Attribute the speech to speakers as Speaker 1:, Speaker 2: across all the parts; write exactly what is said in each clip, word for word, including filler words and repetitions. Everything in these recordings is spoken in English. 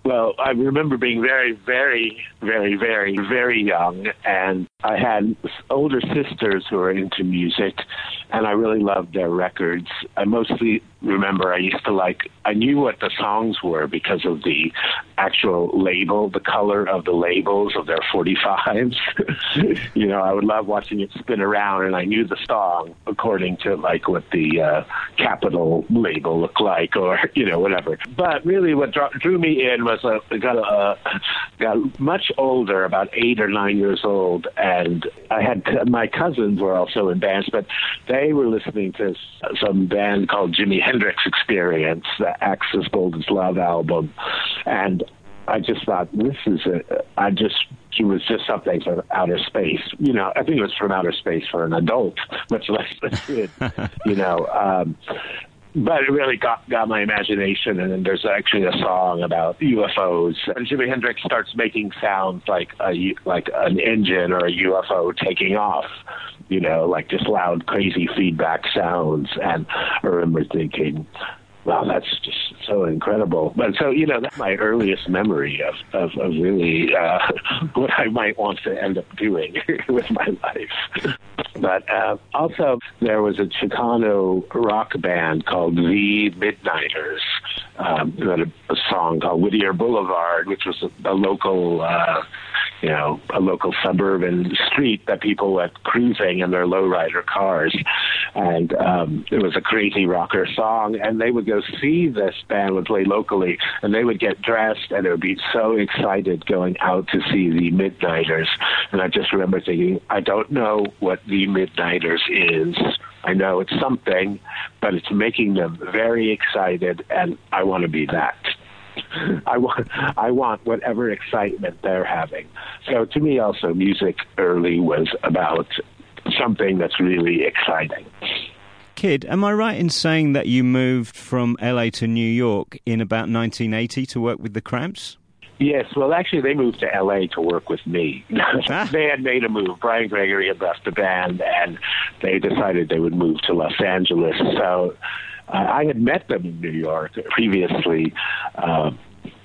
Speaker 1: Well, I remember being very, very, very, very, very young, and I had older sisters who were into music, and I really loved their records. I mostly remember I used to like, I knew what the songs were because of the actual label, the color of the labels of their forty-fives. You know, I would love watching it spin around, and I knew the song according to like what the uh, Capitol label looked like, or, you know, whatever. But really what drew, drew me in was uh, I got, uh, got much older, about eight or nine years old, and I had, my cousins were also in bands, but they were listening to some band called Jimi Hendrix Experience, the Axis Golden Love album, and I just thought, this is a, I just, it was just something from outer space. You know, I think it was from outer space for an adult, much less a kid, you know. Um, but it really got, got my imagination, and then there's actually a song about U F Os. And Jimi Hendrix starts making sounds like a, like an engine or a U F O taking off, you know, like just loud, crazy feedback sounds. And I remember thinking, wow, that's just so incredible. But so, you know, that's my earliest memory of, of, of really uh, what I might want to end up doing with my life. But uh, also, there was a Chicano rock band called The Midnighters, um, who had a, a song called Whittier Boulevard, which was a, a local, uh, you know, a local suburban street that people went cruising in their lowrider cars. And um, it was a crazy rocker song, and they would go see this band would play locally, and they would get dressed, and they would be so excited going out to see The Midnighters. And I just remember thinking, I don't know what The Midnighters is. I know it's something, but it's making them very excited, and I want to be that. I want, I want whatever excitement they're having. So to me also, music early was about something that's really exciting.
Speaker 2: Kid, am I right in saying that you moved from L A to New York in about nineteen eighty to work with the Cramps?
Speaker 1: Yes, well, actually, they moved to L A to work with me. Ah. They had made a move. Brian Gregory had left the band, and they decided they would move to Los Angeles. So uh, I had met them in New York previously, um,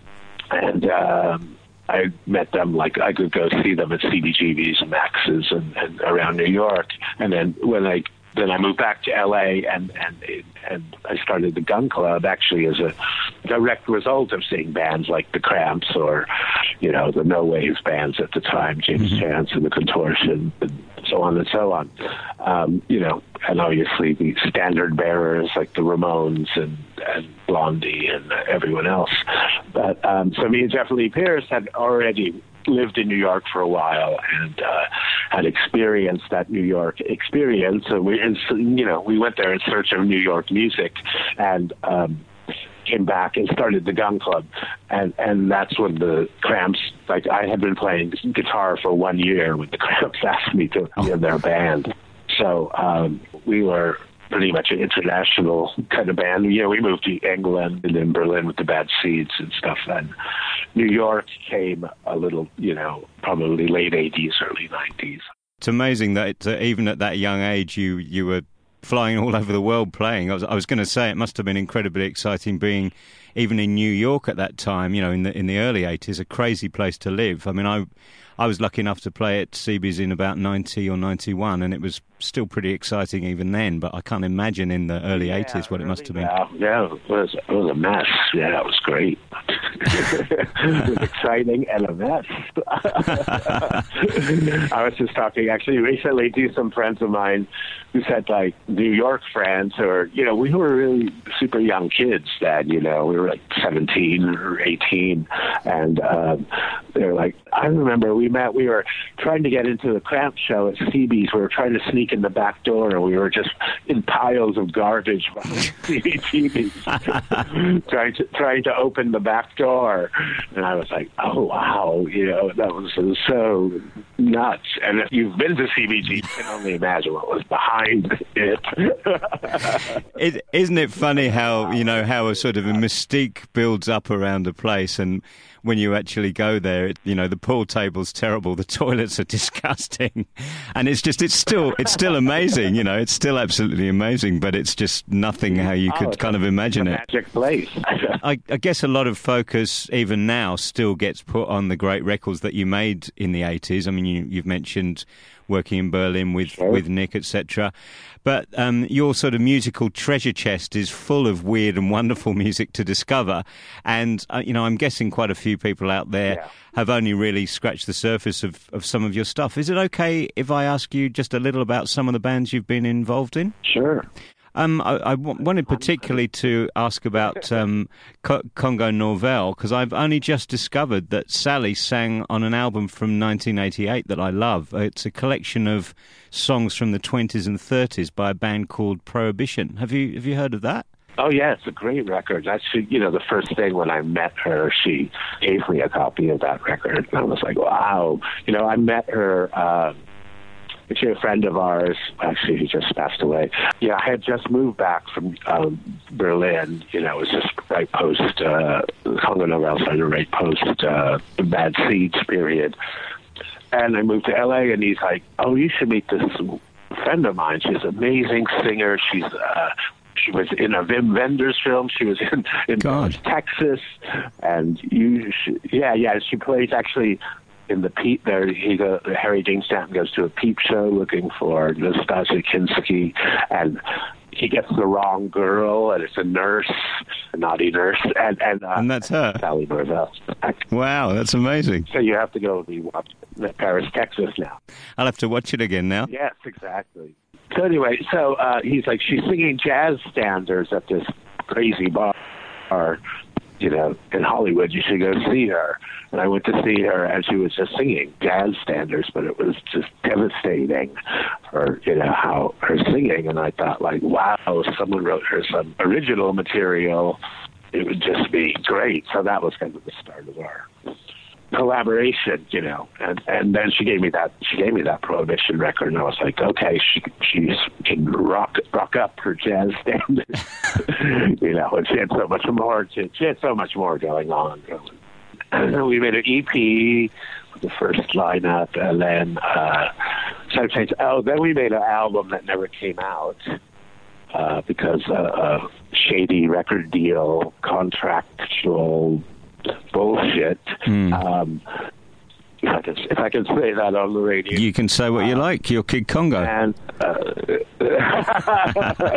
Speaker 1: and um, I met them, like, I could go see them at C B G B's and Max's and, and around New York. And then when I Then I moved back to L A, and, and and I started the Gun Club actually as a direct result of seeing bands like the Cramps or, you know, the No Waves bands at the time, James mm-hmm. Chance and the Contortion, and so on and so on. Um, you know, and obviously the standard bearers like the Ramones and, and Blondie and everyone else. But um, so me and Jeff Lee Pierce had already lived in New York for a while and uh, had experienced that New York experience. And we, and, you know, we went there in search of New York music, and um, came back and started the Gun Club. And and that's when the Cramps, like, I had been playing guitar for one year when the Cramps asked me to be in their band. So um, we were pretty much an international kind of band. You know, we moved to England and then Berlin with the Bad Seeds and stuff. And New York came a little, you know, probably late eighties, early nineties.
Speaker 2: It's amazing that it, uh, even at that young age, you, you were flying all over the world playing. I was, I was going to say it must have been incredibly exciting being even in New York at that time, you know, in the in the early eighties, a crazy place to live. I mean, I I was lucky enough to play at C B's in about ninety or ninety-one, and it was still pretty exciting even then, but I can't imagine in the early yeah, eighties what it must have been.
Speaker 1: Yeah, yeah, it was, it was a mess. Yeah, it was great. It was exciting and a mess. I was just talking actually recently to some friends of mine who said, like, New York friends, or, you know, we were really super young kids then, you know, we were like seventeen or eighteen, and um, they were like, I remember we met, we were trying to get into the Cramp show at C B's, we were trying to sneak in the back door, and we were just in piles of garbage behind C B T Vs, trying to trying to open the back door. And I was like, oh, wow, you know, that was so nuts. And if you've been to C B G, you can only imagine what was behind it.
Speaker 2: it isn't it funny how, you know, how a sort of a mystique builds up around a place, and when you actually go there, there. You know, the pool table's terrible, the toilets are disgusting, and it's just it's still it's still amazing. You know, it's still absolutely amazing, but it's just nothing how you could
Speaker 1: oh,
Speaker 2: kind of imagine
Speaker 1: it. Magic place.
Speaker 2: I, I guess a lot of focus, even now, still gets put on the great records that you made in the eighties. I mean, you, you've mentioned working in Berlin with,
Speaker 1: sure.
Speaker 2: with Nick, et cetera. But um, your sort of musical treasure chest is full of weird and wonderful music to discover. And, uh, you know, I'm guessing quite a few people out there
Speaker 1: yeah.
Speaker 2: have only really scratched the surface of, of some of your stuff. Is it okay if I ask you just a little about some of the bands you've been involved in?
Speaker 1: Sure.
Speaker 2: Um, I, I wanted particularly to ask about um, Co- Congo Nouvelle, because I've only just discovered that Sally sang on an album from nineteen eighty-eight that I love. It's a collection of songs from the twenties and thirties by a band called Prohibition. Have you have you heard of that?
Speaker 1: Oh, yeah, it's a great record. Actually, you know, the first thing when I met her, she gave me a copy of that record. And I was like, wow. You know, I met her... Uh, She's a friend of ours. Actually, he just passed away. Yeah, I had just moved back from um, Berlin. You know, it was just right post uh, Congo Nouvelle started right post uh, the Bad Seeds period. And I moved to L A, and he's like, "Oh, you should meet this friend of mine. She's an amazing singer. She's uh, she was in a Wim Wenders film. She was in in
Speaker 2: God.
Speaker 1: Texas, and you, should, yeah, yeah. She plays actually." In the Peep, there he go. Harry Dean Stanton goes to a Peep show looking for Nastasia Kinski, and he gets the wrong girl, and it's a nurse, a naughty nurse, and and, uh,
Speaker 2: and that's her,
Speaker 1: Sally Norvell.
Speaker 2: Wow, that's amazing.
Speaker 1: So you have to go and watch Paris, Texas now.
Speaker 2: I'll have to watch it again now.
Speaker 1: Yes, exactly. So anyway, so uh, he's like, she's singing jazz standards at this crazy bar. You know, in Hollywood, you should go see her. And I went to see her, and she was just singing jazz standards, but it was just devastating for, you know, how her singing. And I thought, like, wow, if someone wrote her some original material, it would just be great. So that was kind of the start of our collaboration, you know. And and then she gave me that she gave me that Prohibition record, and I was like, okay, she she can rock rock up her jazz standards, you know. And she had so much more. She, she had so much more going on. And then we made an E P with the first lineup, and then uh, so changed. Oh, then we made an album that never came out uh, because uh, a shady record deal, contractual bullshit. Mm. Um, if I, can, if I can say that on the radio.
Speaker 2: You can say what you like. You're Kid Congo.
Speaker 1: And uh,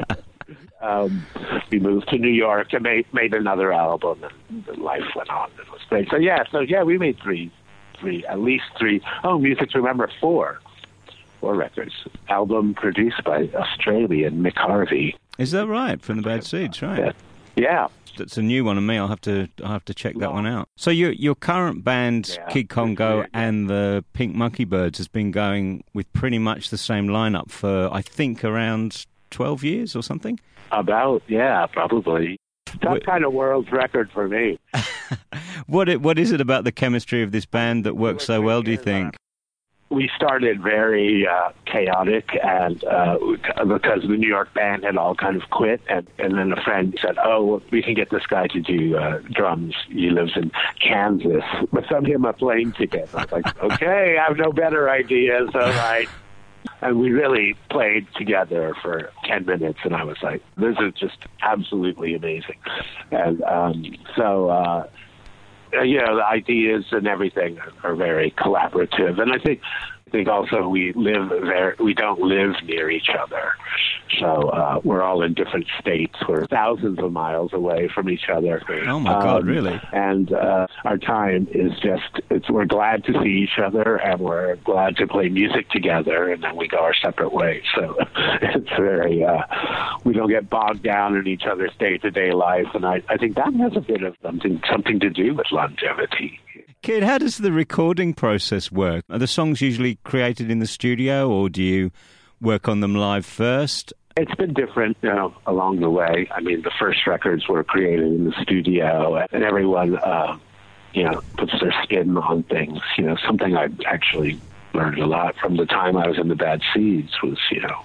Speaker 1: um, we moved to New York and made, made another album, and life went on. It was great. So, yeah, so yeah, we made three, three, at least three. Oh, Music to Remember, four. Four records. Album produced by Australian Mick Harvey.
Speaker 2: Is that right? From the Bad Seeds, right?
Speaker 1: Yeah. Yeah.
Speaker 2: That's a new one on me. I'll have to I'll have to check that one out. So your your current band, yeah, Kid Congo, yeah, yeah. and the Pink Monkey Birds has been going with pretty much the same lineup for, I think, around twelve years or something?
Speaker 1: About, yeah, probably. That what, kind of world's record for me.
Speaker 2: what it, what is it about the chemistry of this band that works so well, do you think?
Speaker 1: We started very uh, chaotic, and uh, because the New York band had all kind of quit, and, and then a friend said, oh, well, we can get this guy to do uh, drums. He lives in Kansas. But send him a plane ticket. I was like, okay, I have no better ideas, all right. And we really played together for ten minutes, and I was like, this is just absolutely amazing. And um, so... Uh, you know, the ideas and everything are very collaborative. And I think I think also we live there, we don't live near each other. So uh, we're all in different states. We're thousands of miles away from each other.
Speaker 2: Oh, my God,
Speaker 1: um,
Speaker 2: really?
Speaker 1: And uh, our time is just, it's, we're glad to see each other, and we're glad to play music together, and then we go our separate ways. So it's very, uh, we don't get bogged down in each other's day-to-day life. And I, I think that has a bit of something, something to do with longevity.
Speaker 2: Kid, how does the recording process work? Are the songs usually created in the studio, or do you work on them live first?
Speaker 1: It's been different, you know, along the way. I mean, the first records were created in the studio, and everyone, uh, you know, puts their spin on things. You know, something I actually learned a lot from the time I was in the Bad Seeds was, you know,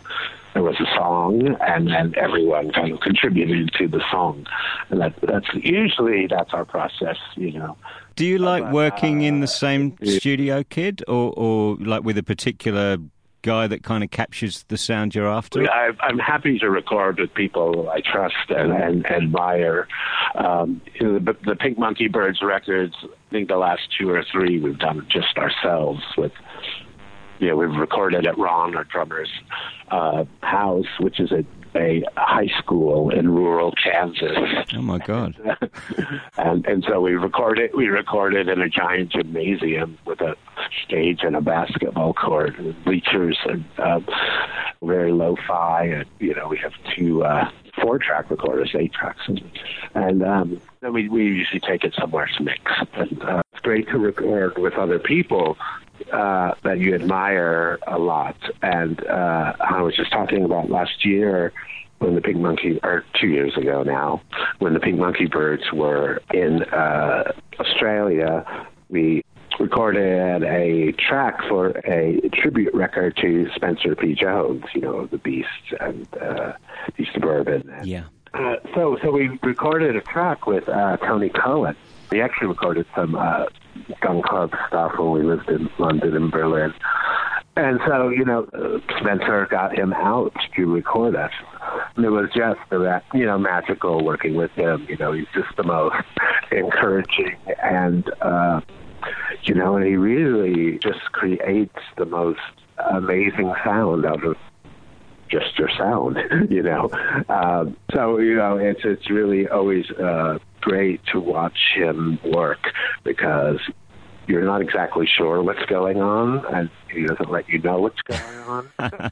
Speaker 1: there was a song, and then everyone kind of contributed to the song. And that, that's usually that's our process, you know.
Speaker 2: Do you like
Speaker 1: but,
Speaker 2: working
Speaker 1: uh,
Speaker 2: in the same studio, Kid, or, or like with a particular guy that kind of captures the sound you're after?
Speaker 1: I, I'm happy to record with people I trust and, and, and admire. Um, you know, the, the Pink Monkey Birds records, I think the last two or three we've done just ourselves with, you know, we've recorded at Ron, our drummer's uh, house, which is a, a high school in rural Kansas.
Speaker 2: Oh my God!
Speaker 1: and and so we recorded we recorded in a giant gymnasium with a stage and a basketball court, and bleachers, and um, very lo-fi. And you know, we have two uh, four-track recorders, eight tracks, and, and um, then we we usually take it somewhere to mix. And uh, it's great to record with other people Uh, that you admire a lot. And uh, I was just talking about last year when the Pink Monkey, or two years ago now, when the Pink Monkey Birds were in uh, Australia, we recorded a track for a tribute record to Spencer P. Jones, you know, the Beast and uh, East Suburban. And,
Speaker 2: yeah.
Speaker 1: Uh, so, so we recorded a track with uh, Tony Cohen. We actually recorded some uh, gun club stuff when we lived in London and Berlin. And so, you know, uh, Spencer got him out to record us. And it was just, uh, you know, magical working with him. You know, he's just the most encouraging and, uh, you know, and he really just creates the most amazing sound out of just your sound, you know. Um, so, you know, it's it's really always uh, great to watch him work because you're not exactly sure what's going on, and he doesn't let you know what's going on.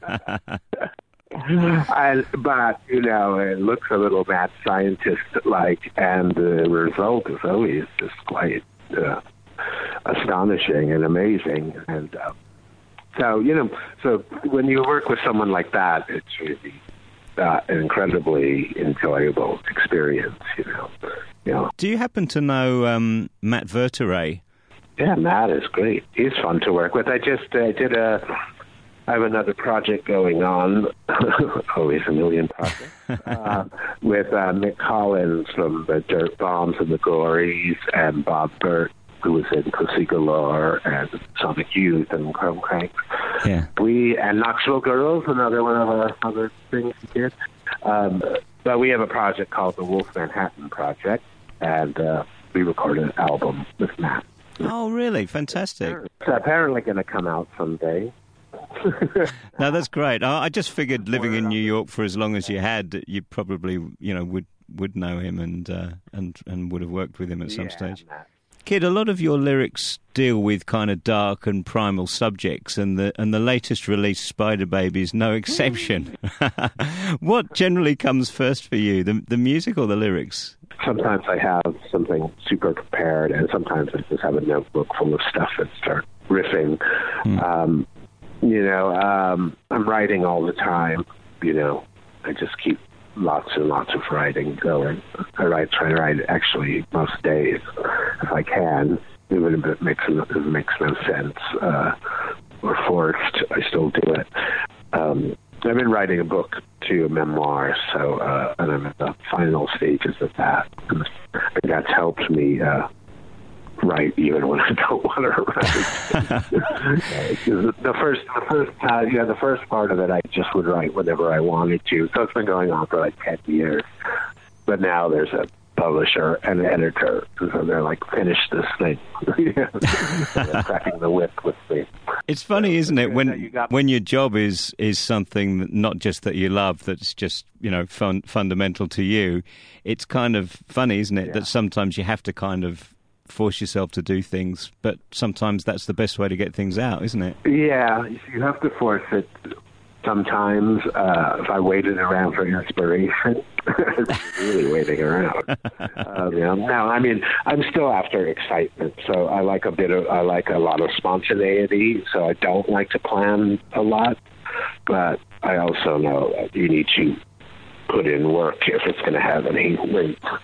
Speaker 1: and, but, you know, it looks a little mad scientist-like, and the result is always just quite uh, astonishing and amazing. And uh, So, you know, so when you work with someone like that, it's really uh, an incredibly enjoyable experience, you know. You know.
Speaker 2: Do you happen to know um, Matt Verteret?
Speaker 1: Yeah, Matt is great. He's fun to work with. I just uh, did a, I have another project going on, always a million projects, uh, with uh, Mick Collins from the Dirt Bombs and the Gories, and Bob Burt, who was in Pussy Galore and Sonic Youth and Chrome Crank.
Speaker 2: Yeah.
Speaker 1: We, and Knoxville Girls, another one of our other things we did. Um, but we have a project called the Wolf Manhattan Project, and uh, we recorded an album with Matt.
Speaker 2: Oh, really? Fantastic.
Speaker 1: It's apparently going to come out someday.
Speaker 2: No, that's great. I, I just figured living in New York for as long as you had, you probably, you know, would would know him and uh, and and would have worked with him at some
Speaker 1: yeah,
Speaker 2: stage.
Speaker 1: Matt.
Speaker 2: Kid, a lot of your lyrics deal with kind of dark and primal subjects, and the and the latest release, Spider Baby, is no exception. What generally comes first for you, the the music or the lyrics?
Speaker 1: Sometimes I have something super prepared, and sometimes I just have a notebook full of stuff and start riffing. Mm. Um, you know, um, I'm writing all the time. You know, I just keep lots and lots of writing going. I write, try to write actually most days if I can, even if it makes, it makes no sense uh, or forced. I still do it. Um, I've been writing a book too, a memoir, so uh, and I'm at the final stages of that. And that's helped me uh, write even when I don't want to write. the first, the first, uh, yeah, the first part of it, I just would write whenever I wanted to. So it's been going on for like ten years. But now there's a publisher and an editor, so they're like, finish this thing. They're cracking the whip with me.
Speaker 2: It's funny, isn't it, when
Speaker 1: got...
Speaker 2: when your job is is something that not just that you love, that's just, you know, fun, fundamental to you. It's kind of funny, isn't it, yeah. that sometimes you have to kind of force yourself to do things, but sometimes that's the best way to get things out, isn't it?
Speaker 1: Yeah, you have to force it. Sometimes, uh, if I waited around for inspiration, really waiting around. um, you know, now, I mean, I'm still after excitement, so I like a bit of, I like a lot of spontaneity. So I don't like to plan a lot, but I also know that you need to put in work if it's going to have any weight.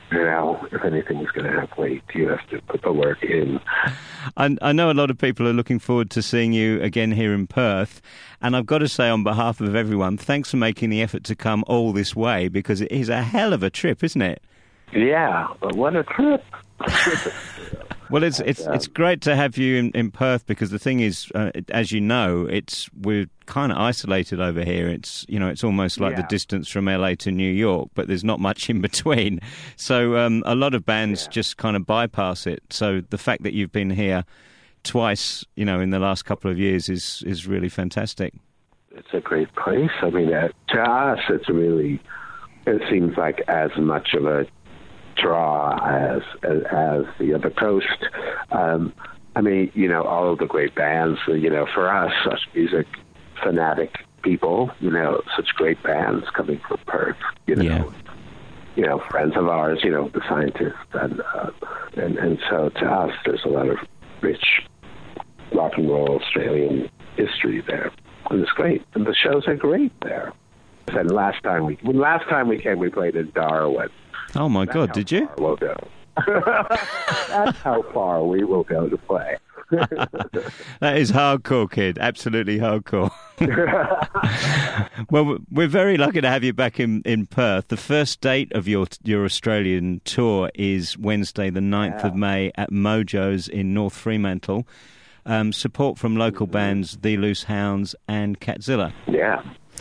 Speaker 1: You know, if anything's going to have weight, you have to put the work in.
Speaker 2: I, I know a lot of people are looking forward to seeing you again here in Perth, and I've got to say on behalf of everyone, thanks for making the effort to come all this way, because it is a hell of a trip, isn't it?
Speaker 1: Yeah, but what a trip.
Speaker 2: Well, it's it's it's great to have you in, in Perth, because the thing is, uh, as you know, it's we're kind of isolated over here. It's you know, it's almost like
Speaker 1: yeah.
Speaker 2: the distance from L A to New York, but there's not much in between. So um, a lot of bands yeah. just kind of bypass it. So the fact that you've been here twice, you know, in the last couple of years is is really fantastic.
Speaker 1: It's a great place. I mean, uh, to us, it's really it seems like as much of a draw as, as as the other coast. Um, I mean, you know, all of the great bands. You know, for us, us music fanatic people, you know, such great bands coming from Perth. You know,
Speaker 2: yeah.
Speaker 1: you know, friends of ours. You know, the scientists, and uh, and and so to us, there's a lot of rich rock and roll Australian history there, and it's great. And the shows are great there. And last time we last time we came, we played in Darwin.
Speaker 2: Oh my God! Did you?
Speaker 1: We'll go. That's how far we will go to play.
Speaker 2: That is hardcore, kid. Absolutely hardcore. Well, we're very lucky to have you back in, in Perth. The first date of your your Australian tour is Wednesday, the ninth yeah. of May at Mojo's in North Fremantle. Um, support from local bands The Loose Hounds and Catzilla.
Speaker 1: Yeah.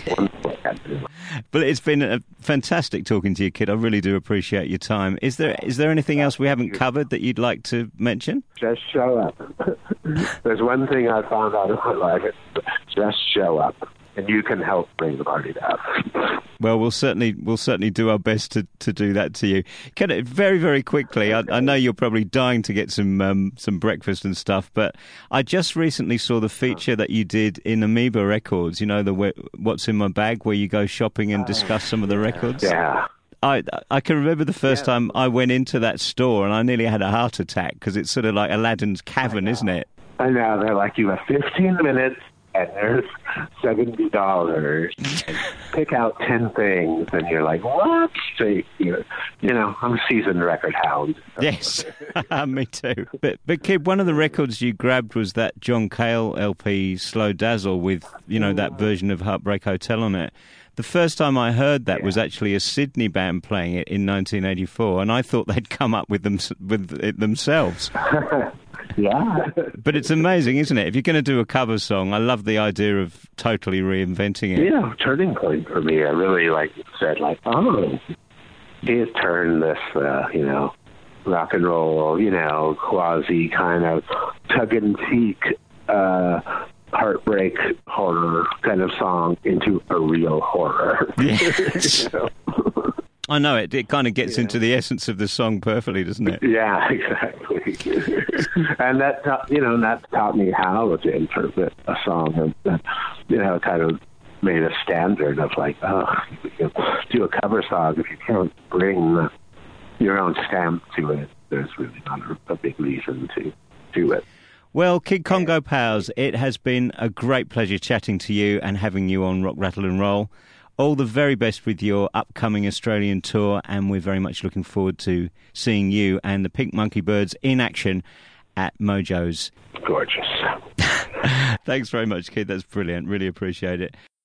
Speaker 2: But it's been a fantastic talking to you, kid. I really do appreciate your time. Is there is there anything else we haven't covered that you'd like to mention?
Speaker 1: Just show up. There's one thing I found out in my life. Just show up, and you can help bring the party down.
Speaker 2: Well, we'll certainly we'll certainly do our best to, to do that to you. Can it, very very quickly. I, I know you're probably dying to get some um, some breakfast and stuff, but I just recently saw the feature that you did in Amoeba Records. You know, the What's in My Bag, where you go shopping and discuss some of the records.
Speaker 1: Yeah.
Speaker 2: I I can remember the first
Speaker 1: yeah.
Speaker 2: time I went into that store and I nearly had a heart attack, because it's sort of like Aladdin's cavern, isn't it?
Speaker 1: I know. They're like, you have fifteen minutes. And there's seventy dollars. Pick out ten things, and you're like, what? So, you, you know, I'm a seasoned record hound.
Speaker 2: Yes, me too. But, but kid, one of the records you grabbed was that John Cale L P, Slow Dazzle, with, you know, that version of Heartbreak Hotel on it. The first time I heard that yeah. was actually a Sydney band playing it in nineteen eighty-four, and I thought they'd come up with them with it themselves.
Speaker 1: Yeah.
Speaker 2: But it's amazing, isn't it? If you're going to do a cover song, I love the idea of totally reinventing it.
Speaker 1: Yeah, turning point for me. I really like said, like, oh, you turn this, uh, you know, rock and roll, you know, quasi kind of tug-and-cheek, uh, heartbreak horror kind of song into a real horror.
Speaker 2: Yes.
Speaker 1: You know?
Speaker 2: I know it. It kind of gets yeah. into the essence of the song perfectly, doesn't it?
Speaker 1: Yeah, exactly. And that, ta- you know, that taught me how to interpret a song, and you know, kind of made a standard of like, oh, you know, do a cover song if you can't bring your own stamp to it. There's really not a, a big reason to do it.
Speaker 2: Well, Kid Congo Powers, it has been a great pleasure chatting to you and having you on Rock, Rattle and Roll. All the very best with your upcoming Australian tour, and we're very much looking forward to seeing you and the Pink Monkey Birds in action at Mojo's.
Speaker 1: Gorgeous.
Speaker 2: Thanks very much, kid. That's brilliant. Really appreciate it.